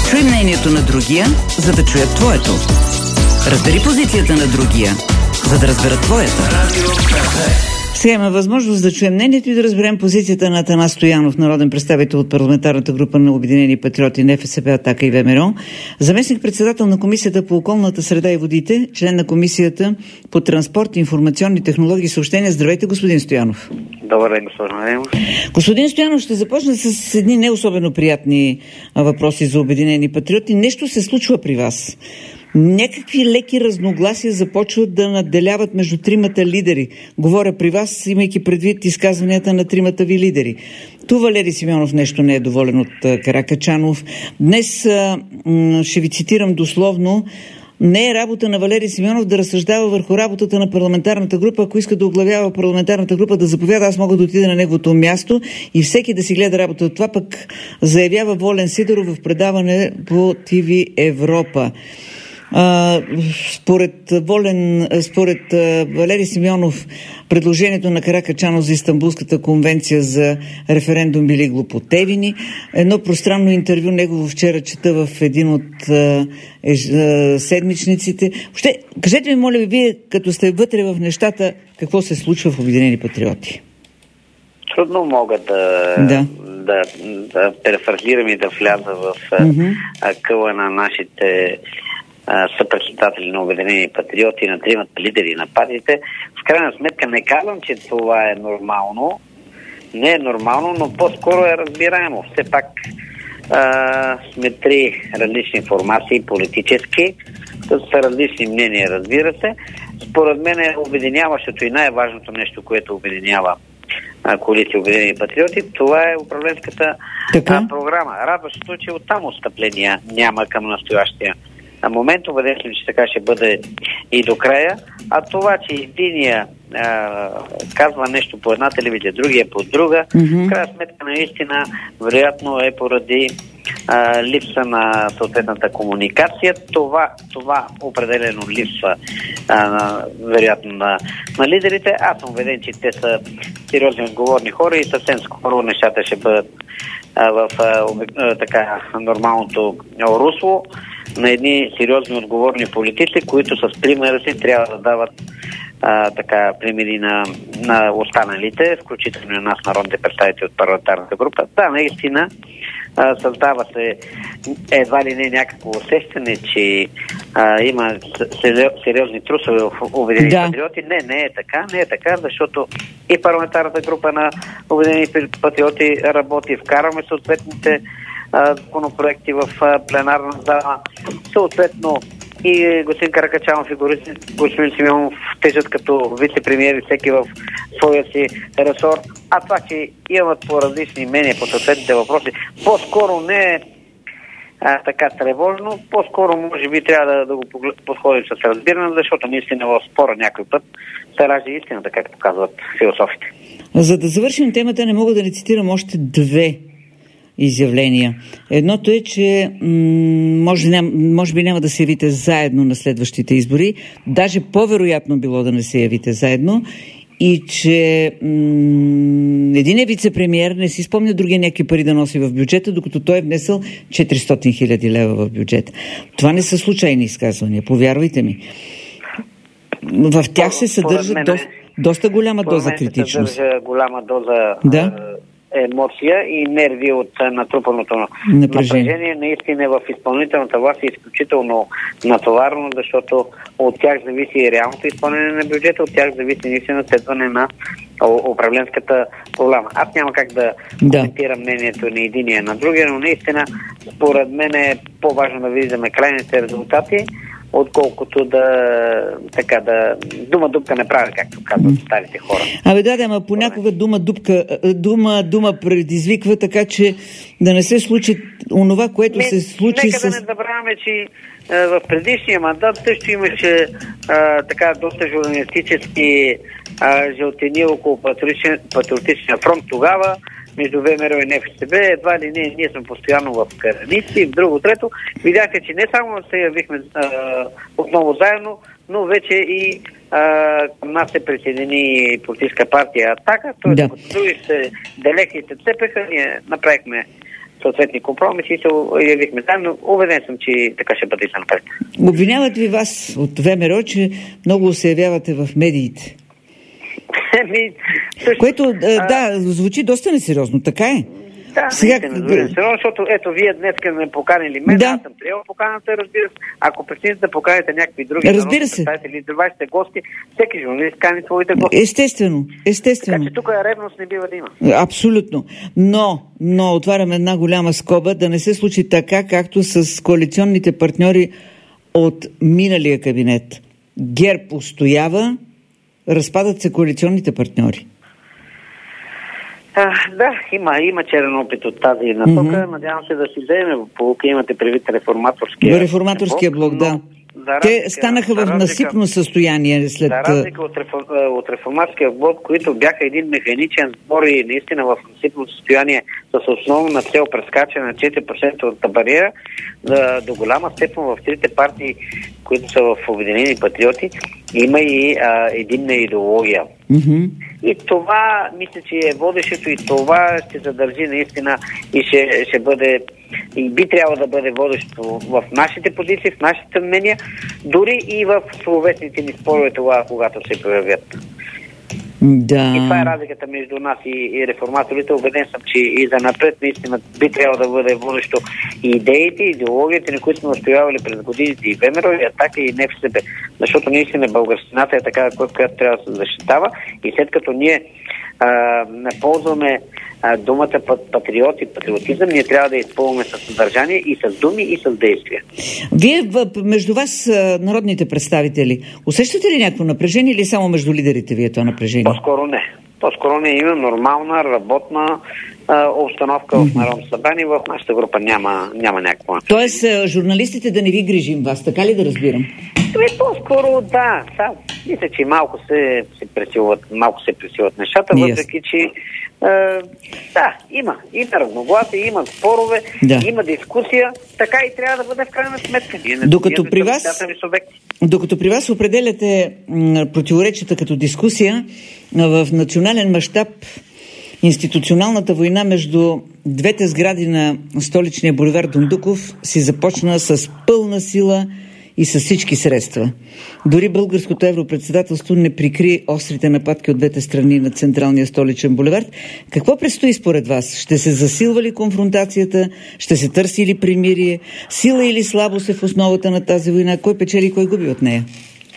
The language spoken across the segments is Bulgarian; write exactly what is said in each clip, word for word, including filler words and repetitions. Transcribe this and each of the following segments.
Чуй мнението на другия, за да чуят твоето. Разбери позицията на другия, за да разберат твоята. Сега има възможност да чуем мнението и да разберем позицията на Атанас Стоянов, народен представител от парламентарната група на Обединени патриоти, НФСБ, Атака и ВМРО, заместник-председател на Комисията по околната среда и водите, член на Комисията по транспорт, информационни технологии и съобщения. Здравейте, господин Стоянов. Добър ден, господин Адемов. Господин Стоянов, ще започна с едни не особено приятни въпроси за Обединени патриоти. Нещо се случва при вас. Някакви леки разногласия започват да надделяват между тримата лидери. Говоря при вас, имайки предвид изказванията на тримата ви лидери. Ту Валери Симеонов нещо не е доволен от Каракачанов. Днес а, м- ще ви цитирам дословно: не е работа на Валери Симеонов да разсъждава върху работата на парламентарната група. Ако иска да оглавява парламентарната група, да заповяда, аз мога да отида на неговото място и всеки да си гледа работата. Това пък заявява Волен Сидеров в предаване по Ти Ви Европа. Uh, според Волен, според uh, Валери Симеонов, предложението на Каракачанов за Истанбулската конвенция за референдум били глупотевини. Едно пространно интервю негово вчера чета в един от uh, uh, седмичниците. Въобще, кажете ми, моля ви, вие като сте вътре в нещата, какво се случва в Обединени патриоти? Трудно мога да, да. да, да префразирам и да вляза в mm-hmm. къла на нашите съпредседатели на Обединени патриоти, на тримата лидери на партиите. В крайна сметка не казвам, че това е нормално. Не е нормално, но по-скоро е разбираемо. Все пак а, сме три различни формации, политически, с различни мнения, разбира се. Според мен е обединяващото и най-важното нещо, което обединява коалиция Обединени патриоти, това е управленската а, програма. Радващото е, че оттам отстъпления няма към настоящия на момент. Убеден съм, че така ще бъде и до края. А това, че единия а, казва нещо по една телевизия, другия по друга, mm-hmm. в крайна сметка наистина вероятно е поради а, липса на съответната комуникация. Това, това определено липсва а, на, вероятно на, на лидерите. Аз съм убеден, че те са сериозни отговорни хора и съвсем скоро нещата ще бъдат а, в а, а, така нормалното русло на едни сериозни отговорни политици, които с примера си трябва да дават а, така примери на, на останалите, включително на нас, народните представители от парламентарната група. Да, наистина а, създава се едва ли не някакво усещане, че а, има сериозни трусове в Обединени да. патриоти. Не, не е така, не е така, защото и парламентарната група на Обединени патриоти работи, вкарваме съответните законопроекти в пленарна зала. Съответно и господин Каракачанов и господин Симеонов тежат като вице-премиери, всеки в своя си ресор. А това, че имат по различни мнения по съответните въпроси, по-скоро не е а, така тревожно, по-скоро може би трябва да, да го подходим с разбиране, защото наистина в спора някой път се ражда истината, както казват философите. За да завършим темата, не мога да не цитирам още две изявления. Едното е, че м- може, ням, може би няма да се явите заедно на следващите избори. Даже по-вероятно било да не се явите заедно. И че м- един е вице-премиер, не си спомня другия някакви пари да носи в бюджета, докато той е внесъл четиристотин хиляди лева в бюджета. Това не са случайни изказвания, повярвайте ми. В тях се съдържа мен, доста, доста голяма доза критичност. Се съдържа голяма доза да? емоция и нерви от натрупаното напрежение. напрежение. Наистина в изпълнителната власт е изключително натоварно, защото от тях зависи и реалното изпълнение на бюджета, от тях зависи наистина следване на управленската програма. Аз няма как да коментирам да. мнението на единия на другия, но наистина според мен е по-важно да виждаме крайните резултати, отколкото да така да дума дупка не прави, както казват старите хора. Абе да, да, ама понякога дума дупка, дума, дума предизвиква, така че да не се случи онова, което не, се случи нека с... Нека да не забравяме, че а, в предишния мандат също имаше а, така доста журналистически а, жълтини около патриотичен, патриотичния фронт тогава, между ВМРО и НФСБ, едва ли не, ние сме постоянно в граници, в друго трето. Видяхте, че не само се явихме а, отново заедно, но вече и а, към нас се присъедини политическа партия Атака, т.е. да. Други се далеки се цепеха, ние направихме съответни компромиси и се явихме там, но убеден съм, че така ще бъде и за напред. Обвиняват ви вас от ВМРО, че много се явявате в медиите. Което, а, да, звучи доста несериозно, така е. Да, сега... не сериозно, защото ето вие днес ме поканили мен, да. Аз съм приел поканата, разбира се. Ако прецените да поканите някакви други разбира се. Представители, вашите гости, всеки журналист кани своите гости. Естествено, естествено. Така че тук ревност не бива да има. Абсолютно. Но, но отварям една голяма скоба, да не се случи така, както с коалиционните партньори от миналия кабинет. ГЕРБ устоява, разпадат се коалиционните партньори. А, да, има, има черен опит от тази насока. Mm-hmm. Надявам се да си вземем полука. Имате предвид реформаторския, реформаторския блок. блок да. Да, те разлика, станаха в насипно състояние след... За разлика от, рефор... от реформаторския блок, които бяха един механичен сбор и наистина в насипно състояние с основна цел прескачане на четири процента от бариера, да, до голяма степен в трите партии, които са в Обединени патриоти, има и а, единна идеология. Mm-hmm. И това, мисля, че е водещето и това ще задържи наистина и ще, ще бъде и би трябвало да бъде водещо в нашите позиции, в нашите мнения, дори и в словесните ни спорове това, когато се появят. Да. И това е разликата между нас и, и реформаторите. Убеден съм, че и за напред наистина би трябвало да бъде водещо и идеите, и идеологията, на които сме устоявали през годините и ВМРО, и Атака, и НФСБ. Защото наистина българщината е такава, която трябва да се защитава и след като ние а, не ползваме а, думата патриот и патриотизъм, ние трябва да изпълваме с съдържание и с думи, и с действия. Вие между вас, народните представители, усещате ли някакво напрежение или само между лидерите ви е това напрежение? По-скоро не. По-скоро не има нормална, работна а, обстановка mm-hmm. в Народното събрание. В нашата група няма, няма някаква. Тоест, журналистите да не ви грижим вас, така ли да разбирам? Ами, по-скоро да. Са, мисля, че малко се, се пресилват, малко се пресилват нещата, yes. въпреки че а, да, има. Има разногласия, има спорове, да. Има дискусия. Така и трябва да бъде в крайна сметка. Докато при вас, докато при вас определяте м, противоречията като дискусия, в национален мащаб институционалната война между двете сгради на столичния булевард Дондуков си започна с пълна сила и с всички средства. Дори българското европредседателство не прикри острите нападки от двете страни на централния столичен булевард. Какво предстои според вас? Ще се засилва ли конфронтацията? Ще се търси ли примирие? Сила или слабост е в основата на тази война? Кой печели и кой губи от нея?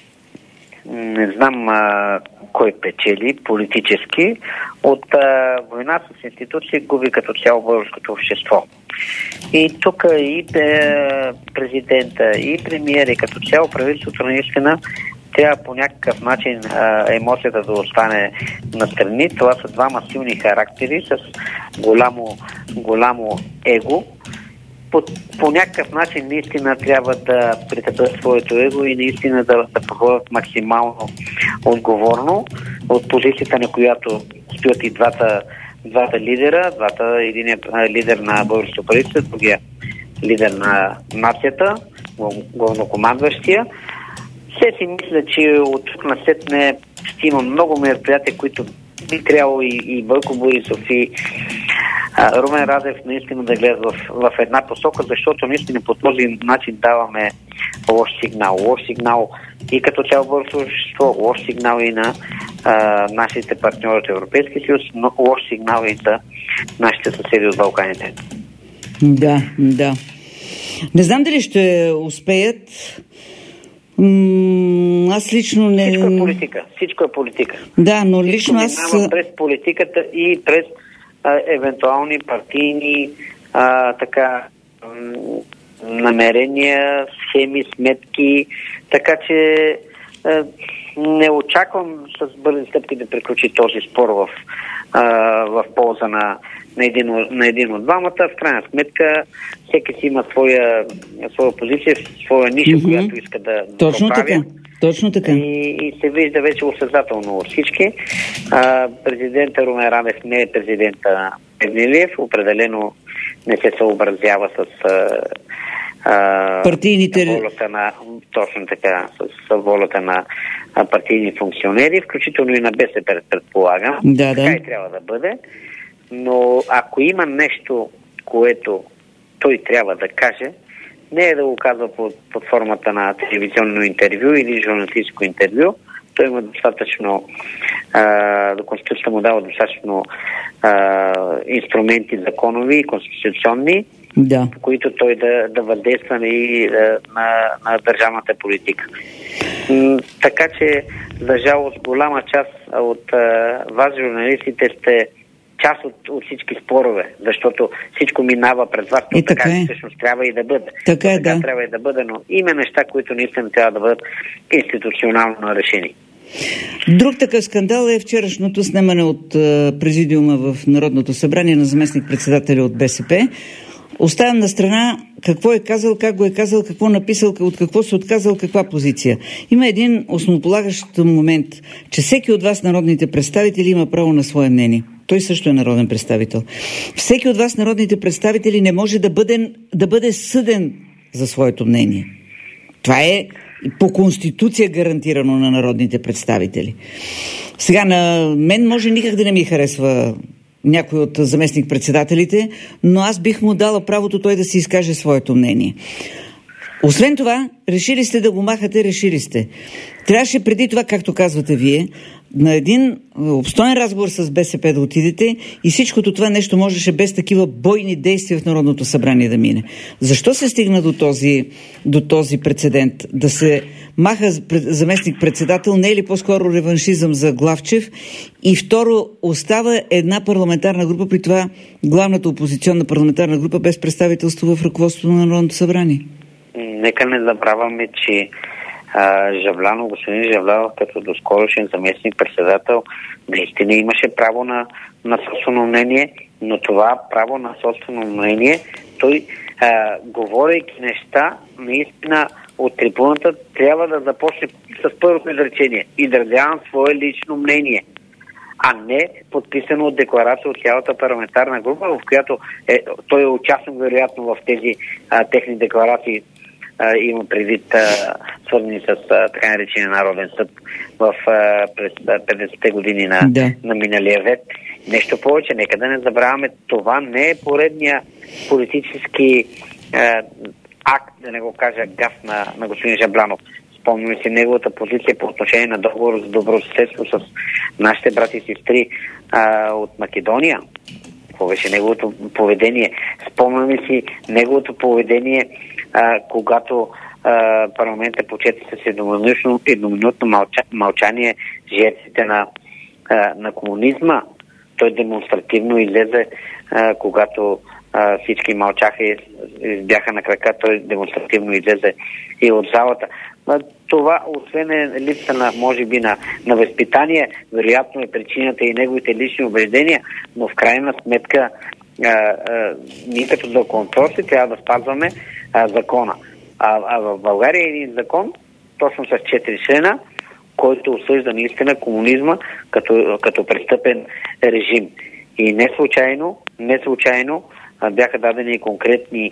Не знам а, кой печели политически. От а, война с институции губи като цяло българското общество. И тук и президента, и премиери, като цяло правителството наистина трябва по някакъв начин а, емоцията да остане настрани. Това са двама силни характери с голямо, голямо его. По, по някакъв начин наистина трябва да притъпят своето его и наистина да, да подходят максимално отговорно от позицията, на която стоят и двата, двата лидера, двата, единият лидер на българското правителство, другия лидер на нацията, главнокомандващия. Все си мисля, че от тук насетне ще има много мероприятия, които би трябвало и, и Бойко Борисов и а, Румен Радев наистина да гледат в, в една посока, защото наистина по този начин даваме лош сигнал. Лош сигнал и като цяло българско общество, лош сигнал и на а, нашите партньори от Европейския съюз, но лош сигнал и за нашите съседи от Балканите. Да, да. Не знам дали ще успеят. М- аз лично не... Всичко е политика. Всичко е политика. Да, но лично аз... през политиката и през а, евентуални партийни а, така м- намерения, схеми, сметки, така че а, не очаквам с бързи стъпки да приключи този спор в, а, в полза на, на, един, на един от двамата. В крайна сметка всеки си има своя, своя позиция, своя ниша, mm-hmm. която иска да Точно поправя. така. Точно така. И, и се вижда вече осъзнателно от всички. А, президента Румен Радев не е президента Плевнелиев, определено не се съобразява с а, партийните... волята на, точно така, с волята на партийни функционери, включително и на БСП, предполагам. Да, да. Така и трябва да бъде. Но ако има нещо, което той трябва да каже, не е да го казва под, под формата на телевизионно интервю или журналистическо интервю. Той има достатъчно, а, до Конституцията му дава достатъчно а, инструменти законови и конституционни, да. По които той да, да въздейства и да, на, на държавната политика. М- така че, за жалост, голяма част от а, вас, журналистите, сте част от, от всички спорове, защото всичко минава през вас, то така, така е. Всъщност трябва и да бъде. Така, е, така да. трябва и да бъде, но има неща, които наистина трябва да бъдат институционално решени. Друг такъв скандал е вчерашното снемане от президиума в Народното събрание на заместник-председателя от БСП. Оставям на страна какво е казал, как го е казал, какво написал, от какво се отказал, каква позиция. Има един основополагащ момент, че всеки от вас, народните представители, има право на свое мнение. Той също е народен представител. Всеки от вас, народните представители, не може да бъде, да бъде съден за своето мнение. Това е по Конституция гарантирано на народните представители. Сега, на мен може никак да не ми харесва някой от заместник-председателите, но аз бих му дала правото той да си изкаже своето мнение. Освен това, решили сте да го махате, решили сте. Трябваше преди това, както казвате вие, на един обстоен разговор с БСП да отидете и всичкото това нещо можеше без такива бойни действия в Народното събрание да мине. Защо се стигна до този, до този прецедент? Да се маха заместник-председател, не е ли по-скоро реваншизъм за Главчев? И второ, остава една парламентарна група, при това главната опозиционна парламентарна група без представителство в ръководството на Народното събрание. Нека не забравяме, че Жаблянов, господин Жаблянов, като доскорошен заместник-председател, наистина имаше право на, на собствено мнение, но това право на собствено мнение, той, а, говорейки неща, наистина от трибуната трябва да започне с първото изречение. Изразявам свое лично мнение, а не подписано от декларация от цялата парламентарна група, в която е, той е участник вероятно в тези а, техни декларации. Uh, има предвид uh, свързани с uh, така наречения Народен съд в uh, през uh, петдесетте години на, да. на миналия век. Нещо повече, нека да не забравяме, това не е поредния политически uh, акт, да не го кажа гаф на, на господин Жаблянов. Спомняме си неговата позиция по отношение на договор за добросъседство с нашите брати и сестри uh, от Македония. Какво беше неговото поведение? Спомняме си неговото поведение, а, когато а, парламентът почете с едноминутно, едноминутно мълча, мълчание жертвите на, а, на комунизма. Той демонстративно излезе, а, когато а, всички мълчаха и бяха на крака, той демонстративно излезе и от залата. А, това, освен е липса на, може би, на, на възпитание, вероятно е причината и неговите лични убеждения, но в крайна сметка а, а, ние като законотворци трябва да спазваме а, закона. А, а в България е един закон, точно с четири члена, който осъжда наистина комунизма като, като престъпен режим. И не случайно, не случайно а, бяха дадени конкретни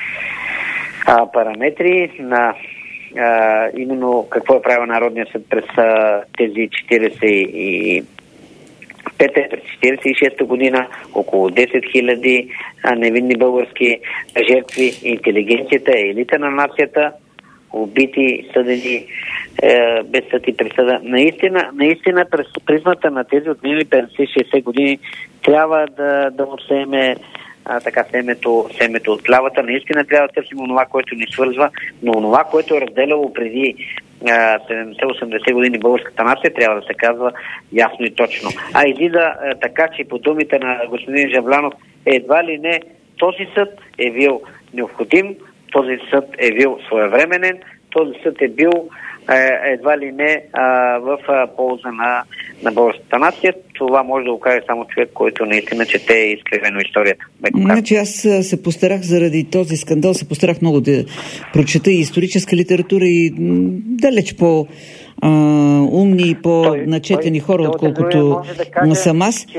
а, параметри на а, именно какво е правил Народния съд през а, тези четиридесет и пета, през четиридесет и шеста година, около десет хиляди невинни български жертви, интелигенцията, елита на нацията, убити, съдени е, без съд и присъда. Наистина, наистина през призмата на тези отминали петдесет-шейсет години трябва да, да отсееме а, така семето, семето от лявата. Наистина трябва да търсим онова, което ни свързва, но онова, което е разделяло преди седемдесет-осемдесет години българската нация, трябва да се казва ясно и точно. А излиза така, че по думите на господин Жаблянов, едва ли не този съд е бил необходим, този съд е бил своевременен, този съд е бил е, едва ли не а, в а, полза на, на българската нация. Това може да го каже само човек, който наистина чете изкривено историята. Значи аз се постарах заради този скандал, се постарах много да прочета и историческа литература и далеч по а, умни и по-начетени хора, отколкото да съм аз. Че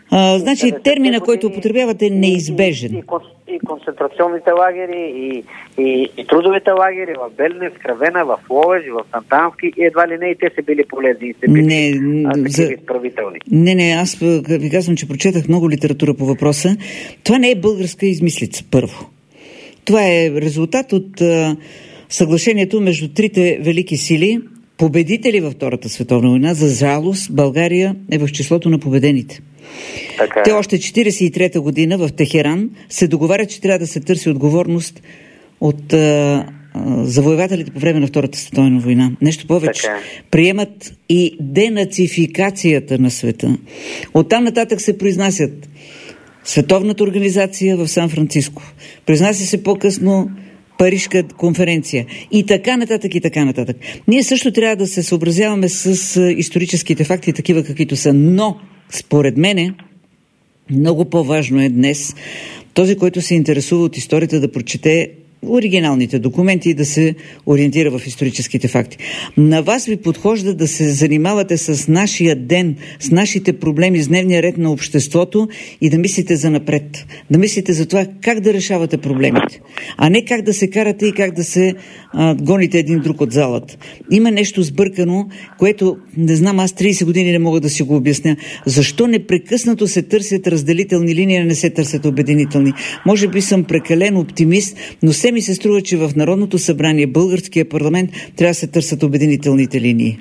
А, значи термина, който употребявате, е неизбежен. И, и, и концентрационните лагери, и, и, и трудовите лагери в Белене, в Скравена, в Ловеж, в Сантански, и едва ли не и те са били полезни и са били не, а, такива за... изправителни. Не, не, аз ви казвам, че прочетах много литература по въпроса. Това не е българска измислица, първо. Това е резултат от а, съглашението между трите велики сили, победители във Втората световна война. За жалост, България е в числото на победените. Така. Те още четиридесет и трета година в Техеран се договарят, че трябва да се търси отговорност от а, а, завоевателите по време на Втората световна война. Нещо повече. Така. Приемат и денацификацията на света. Оттам нататък се произнасят Световната организация в Сан-Франциско. Произнася се по-късно Парижка конференция. И така нататък, и така нататък. Ние също трябва да се съобразяваме с историческите факти, такива каквито са. Но, според мене, много по-важно е днес този, който се интересува от историята, да прочете оригиналните документи и да се ориентира в историческите факти. На вас ви подхожда да се занимавате с нашия ден, с нашите проблеми, с дневния ред на обществото и да мислите за напред. Да мислите за това как да решавате проблемите, а не как да се карате и как да се а, гоните един друг от залата. Има нещо сбъркано, което, не знам, аз тридесет години не мога да си го обясня. Защо непрекъснато се търсят разделителни линии, а не се търсят обединителни? Може би съм прекален оптимист, но се ми се струва, че в Народното събрание, българския парламент, трябва да се търсят обединителните линии.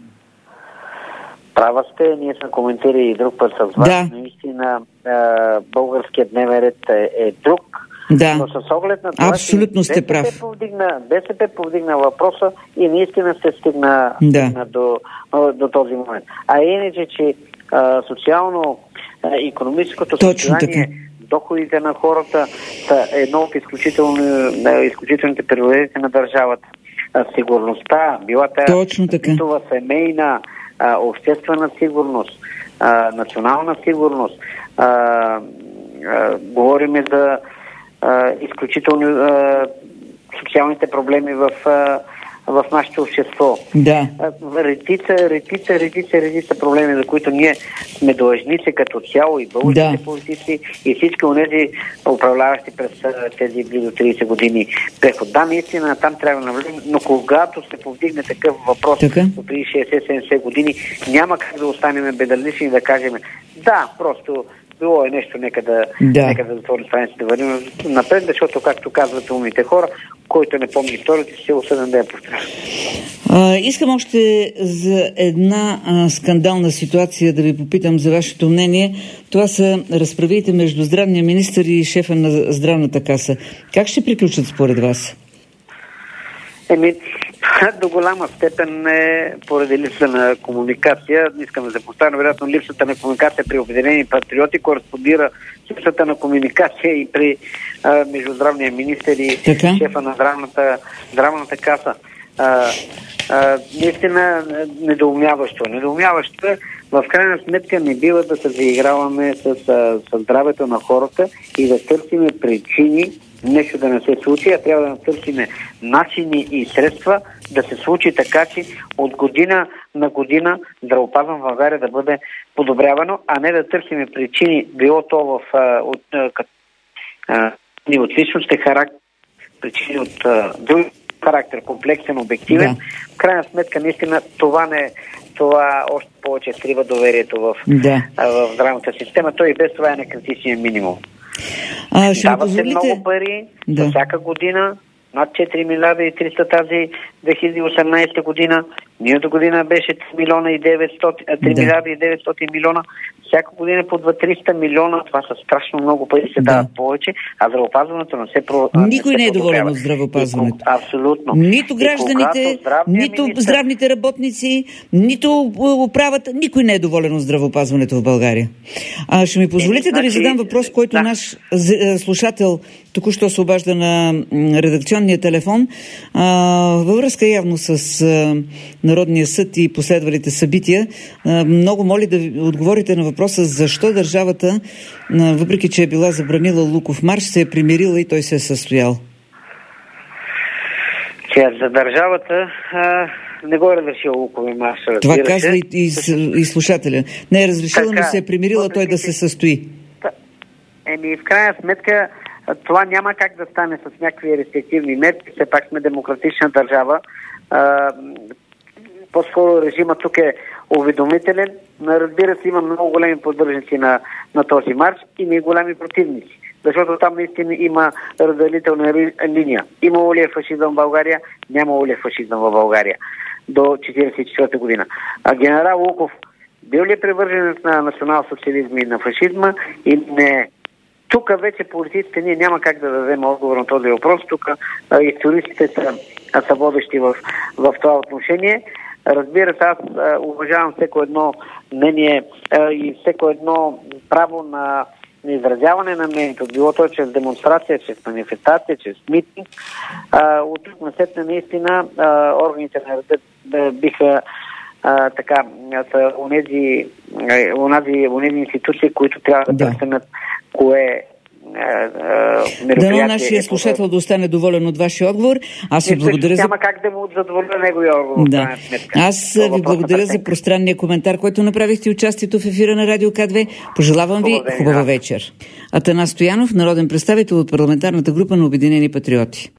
Права сте, ние сме коментирали и друг път с вас. Да. Наистина българският дневен ред е, е друг. Да. Но с оглед на това, абсолютно сте прав. Повдигна, БСП повдигна въпроса и наистина се стигна, да. стигна до, до този момент. А иначе, че а, социално, а, икономическото състояние, доходите на хората са едно от изключително, изключителните приоритети на държавата. А, сигурността, била тая битова, семейна, а, обществена сигурност, а, национална сигурност. А, а, говориме за а, изключително а, социалните проблеми в, а, в нашето общество. Да. Редица, редица, редица, редица проблеми, за които ние сме длъжници като цяло и българските да. политици и всички онези управляващи през тези близо тридесет години преход. Да, наистина там трябва да навлезем, но когато се повдигне такъв въпрос преди шейсет-седемдесет години, няма как да останем безразлични и да кажем да, просто било е нещо, нека да, да. нека да затворим страници, да върнем напред, защото, както казват умните хора, който не помни историята, ще осъден да я повторя. Искам още за една а, скандална ситуация да ви попитам за вашето мнение. Това са разправите между здравния министър и шефа на здравната каса. Как ще приключат според вас? Еми, до голяма степен е поради липса на комуникация. Искам да се поставя, вероятно, липсата на комуникация при Обединени патриоти кореспондира с липсата на комуникация и при а, между здравния министър и така? Шефа на здравната, здравната каса. А, а, наистина недоумяващо. Недоумяващо е. В крайна сметка не бива да се заиграваме с, с здравето на хората и да търсиме причини нещо да не се случи, а трябва да търсиме начини и средства да се случи така, че от година на година здравеопазването в България да бъде подобрявано, а не да търсиме причини, било то в, от, а, от личностен характер, причини от а, друг характер, комплексен, обективен. Да. В крайна сметка, наистина, това не това още повече срива доверието в, да. а, в здравната система. Той и без това е на критичния минимум. А, ще Дава позволите... се много пари да. за всяка година, над четири милиарда и триста тази две хиляди и осемнадесета година. Миналата година беше три милиона и деветстотин, три да. милиарда и деветстотин милиона. Всяка година по два триста милиона. Това са страшно много пари, се да. дават повече, а здравеопазването не се про... Никой не, не е доволен от здравеопазването. И, абсолютно. Нито гражданите, нито министър... здравните работници, нито управата. Никой не е доволен от здравеопазването в България. А, ще ми позволите е, да ви задам въпрос, който да. наш слушател току-що се обажда на редакционния телефон. А, във връзка явно с а, Народния съд и последвалите събития, а, много моли да ви отговорите на въпроса защо държавата, а, въпреки че е била забранила Луков марш, се е примирила и той се е състоял. Тя за държавата а, не го е разрешила Лукови марш. Това казва и, и, и слушателя. Не е разрешила, така, но се е примирила той да се състои. Еми, в крайна сметка, това няма как да стане с някакви рестриктивни мерки. Все пак сме демократична държава. А, по-скоро режима тук е уведомителен. Разбира се, има много големи поддръжници на, на този марш и и големи противници. Защото там наистина има разделителна линия. Имало ли е фашизъм в България? Нямало ли е фашизъм в България до четиридесет и четвърта година. А генерал Луков бил ли е привърженец на национал-социализма и на фашизма? И не. Тук вече политиците ние няма как да дадем отговор на този въпрос. Тук истористите са, са водещи в, в това отношение. Разбира се, аз а, уважавам всеко едно мнение а, и всеко едно право на, на изразяване на мнението. Било то чрез демонстрация, чрез манифестация, чрез митинг. А, от тук насетне наистина а, органите на реда биха а, така, са онези, онези, онези институции, които трябва да преценят кое Дано нашия слушател да остане доволен от вашия отговор. Аз ви благодаря за... Няма как да му задоволя неговия отговор. Да. Аз ви благодаря за пространния коментар, който направихте, участието в ефира на Радио К две. Пожелавам ви хубава вечер. Атанас Стоянов, народен представител от парламентарната група на Обединени патриоти.